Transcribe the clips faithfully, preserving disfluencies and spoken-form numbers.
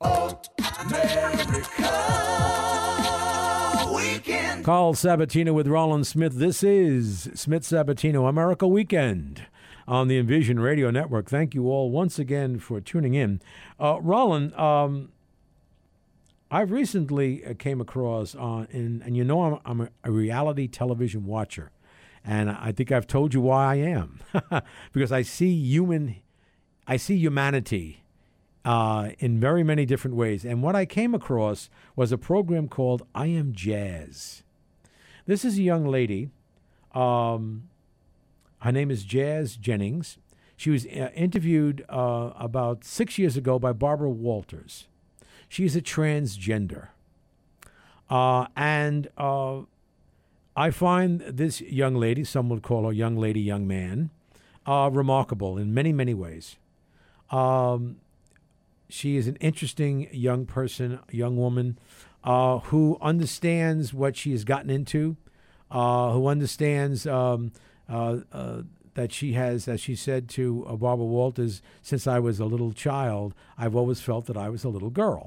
Oh, America Weekend. Carl Sabatino with Roland Smith. This is Smith Sabatino America Weekend on the Envision Radio Network. Thank you all once again for tuning in. Uh, Roland, um, I've recently uh, came across on, in, and you know I'm, I'm a, a reality television watcher, and I think I've told you why I am, because I see human, I see humanity uh, in very many different ways. And what I came across was a program called I Am Jazz. This is a young lady. Um, her name is Jazz Jennings. She was uh, interviewed uh, about six years ago by Barbara Walters. She's a transgender. Uh, and uh, I find this young lady, some would call her young lady, young man, uh, remarkable in many, many ways. Um, she is an interesting young person, young woman, uh, who understands what she has gotten into, uh, who understands um, uh, uh, that she has, as she said to uh, Barbara Walters, since I was a little child, I've always felt that I was a little girl.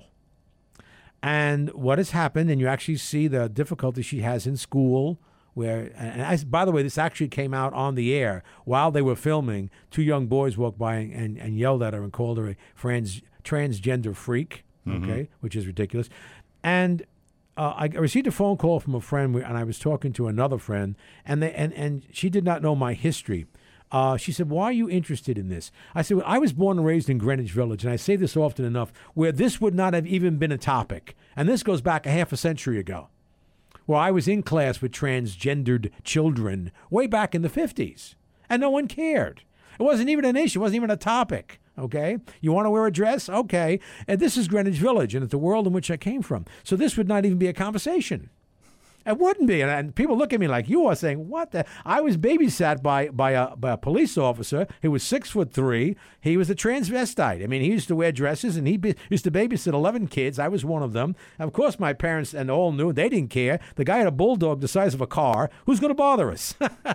And what has happened, and you actually see the difficulty she has in school, where, and I, by the way, this actually came out on the air while they were filming. Two young boys walked by and, and, and yelled at her and called her a trans, transgender freak, okay, mm-hmm. which is ridiculous. And uh, I received a phone call from a friend, and I was talking to another friend, and they, and, and she did not know my history. Uh, she said, why are you interested in this? I said, well, I was born and raised in Greenwich Village, and I say this often enough, where this would not have even been a topic. And this goes back a half a century ago, where I was in class with transgendered children way back in the fifties, and no one cared. It wasn't even an issue. It wasn't even a topic, okay? You want to wear a dress? Okay. And this is Greenwich Village, and it's the world in which I came from. So this would not even be a conversation. It wouldn't be. And, and people look at me like you are saying, what the? I was babysat by by a, by a police officer. He was six foot three. He was a transvestite. I mean, he used to wear dresses, and he be, used to babysit eleven kids. I was one of them. And of course, my parents and all knew. They didn't care. The guy had a bulldog the size of a car. Who's going to bother us?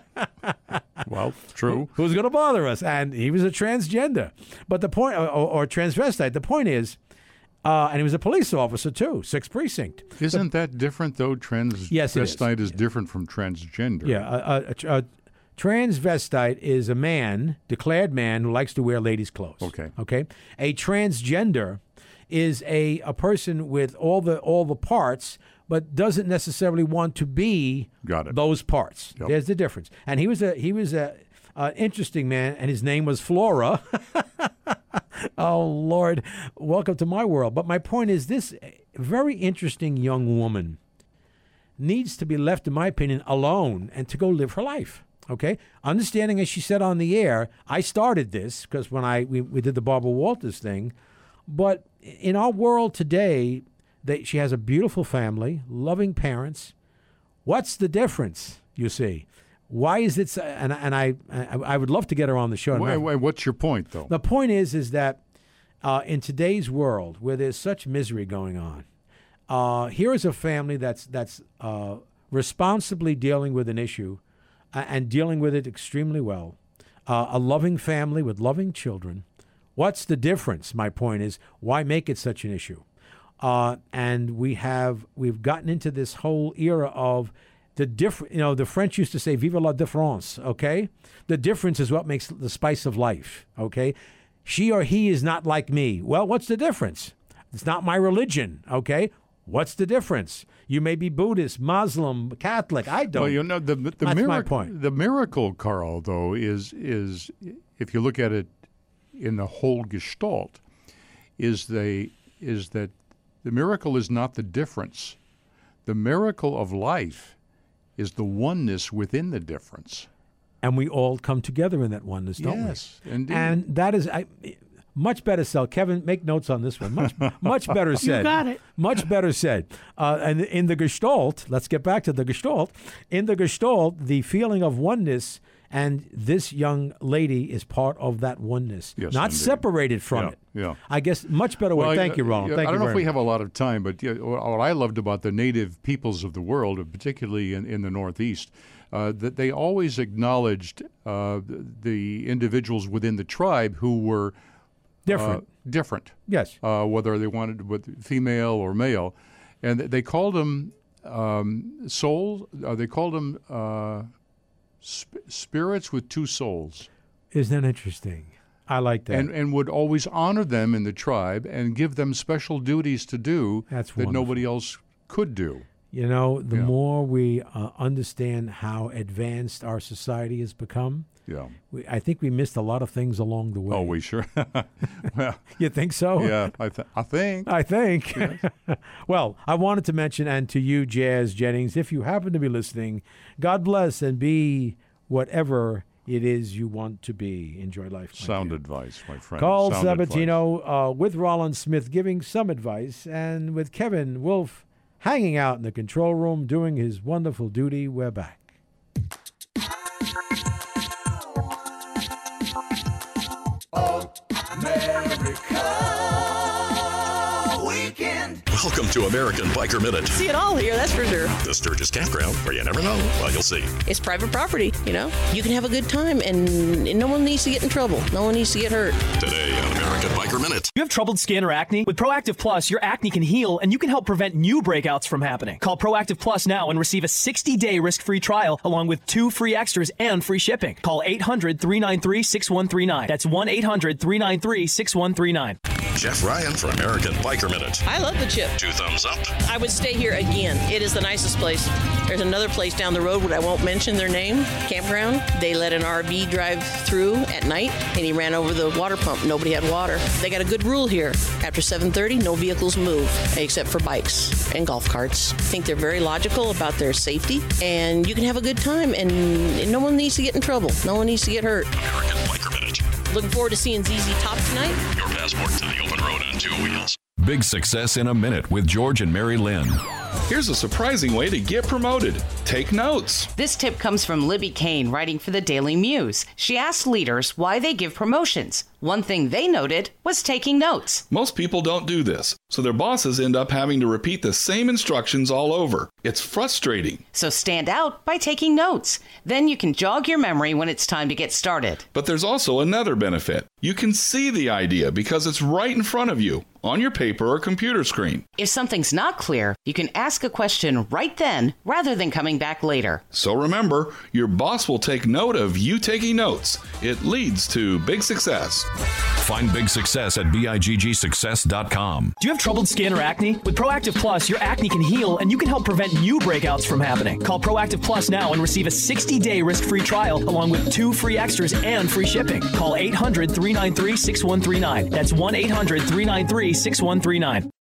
Well, true. Who, who's going to bother us? And he was a transgender. But the point, or, or transvestite, the point is, Uh, and he was a police officer, too, sixth Precinct. Isn't the, that different, though? Transvestite yes, it is. is different from transgender. Yeah. A, a, a transvestite is a man, declared man, who likes to wear ladies' clothes. Okay. Okay. A transgender is a, a person with all the all the parts, but doesn't necessarily want to be Got it. those parts. Yep. There's the difference. And he was a he was a uh, interesting man, and his name was Flora. Oh, Lord, welcome to my world. But my point is, this very interesting young woman needs to be left, in my opinion, alone and to go live her life, okay? Understanding, as she said on the air, I started this because when I we, we did the Barbara Walters thing, but in our world today, they, she has a beautiful family, loving parents. What's the difference, you see? Why is it? So, and and I I would love to get her on the show. Wait, wait, what's your point, though? The point is is that uh, in today's world, where there's such misery going on, uh, here is a family that's that's uh, responsibly dealing with an issue uh, and dealing with it extremely well. Uh, a loving family with loving children. What's the difference? My point is, why make it such an issue? Uh, and we have we've gotten into this whole era of the different, you know, the French used to say, vive la différence, okay? The difference is what makes the spice of life, okay? She or he is not like me. Well, what's the difference? It's not my religion, okay? What's the difference? You may be Buddhist, Muslim, Catholic. I don't. Well, you know, the, the, That's miracle, my point. The miracle, Carl, though, is, is if you look at it in the whole gestalt, is, the, is that the miracle is not the difference. The miracle of life is the oneness within the difference. And we all come together in that oneness, don't yes, we? Yes, indeed. And that is I, much better said. Kevin, make notes on this one. Much much better said. You got it. Much better said. Uh, and in the Gestalt, let's get back to the Gestalt. In the Gestalt, the feeling of oneness, and this young lady is part of that oneness, yes, not indeed. Separated from yeah, it. Yeah. I guess much better way. Well, Thank you, Roland. I, Thank I you don't know very if we much. have a lot of time, but you know, what I loved about the native peoples of the world, particularly in, in the Northeast, uh, that they always acknowledged uh, the individuals within the tribe who were Different. uh, different. Yes. Uh, whether they wanted with female or male, and they called them um, soul. Uh, they called them uh, sp- spirits with two souls. Isn't that interesting? I like that. And and would always honor them in the tribe and give them special duties to do That's that wonderful. nobody else could do. You know, the Yeah. more we uh, understand how advanced our society has become, Yeah. we, I think we missed a lot of things along the way. Oh, we sure. Well, You think so? yeah, I, th- I think. I think. Well, I wanted to mention, and to you, Jazz Jennings, if you happen to be listening, God bless and be whatever it is you want to be. Enjoy life. my Sound dear. advice, my friend. Carl Sound advice. Sabatino uh, with Rollin Smith giving some advice, and with Kevin Wolf hanging out in the control room doing his wonderful duty. We're back. America Weekend. Welcome to American Biker Minute. See it all here, that's for sure. The Sturgis Campground, where you never know. Well, you'll see. It's private property, you know? You can have a good time, and no one needs to get in trouble. No one needs to get hurt. Today on American Biker Minute. You have troubled skin or acne? With Proactive Plus, your acne can heal, and you can help prevent new breakouts from happening. Call Proactive Plus now and receive a sixty-day risk-free trial, along with two free extras and free shipping. Call eight hundred, three nine three, six one three nine. That's one eight hundred, three nine three, six one three nine. Jeff Ryan for American Biker Minute. I love the chip. Two thumbs up. I would stay here again. It is the nicest place. There's another place down the road, but I won't mention their name, campground. They let an R V drive through at night, and he ran over the water pump. Nobody had water. They got a good rule here. After seven thirty, no vehicles move, except for bikes and golf carts. I think they're very logical about their safety, and you can have a good time, and, and no one needs to get in trouble. No one needs to get hurt. American Biker Minute. Looking forward to seeing Z Z Top tonight. Your passport to the open road on two wheels. Big Success in a Minute with George and Mary Lynn. Here's a surprising way to get promoted. Take notes. This tip comes from Libby Kane, writing for the Daily Muse. She asked leaders why they give promotions. One thing they noted was taking notes. Most people don't do this, so their bosses end up having to repeat the same instructions all over. It's frustrating. So stand out by taking notes. Then you can jog your memory when it's time to get started. But there's also another benefit. You can see the idea because it's right in front of you, on your paper or computer screen. If something's not clear, you can ask a question right then rather than coming back later. So remember, your boss will take note of you taking notes. It leads to big success. Find Big Success at big success dot com. Do you have troubled skin or acne? With Proactive Plus, your acne can heal, and you can help prevent new breakouts from happening. Call Proactive Plus now and receive a sixty-day risk-free trial, along with two free extras and free shipping. Call eight hundred, three nine three, six one three nine. That's one eight hundred, three nine three, six one three nine.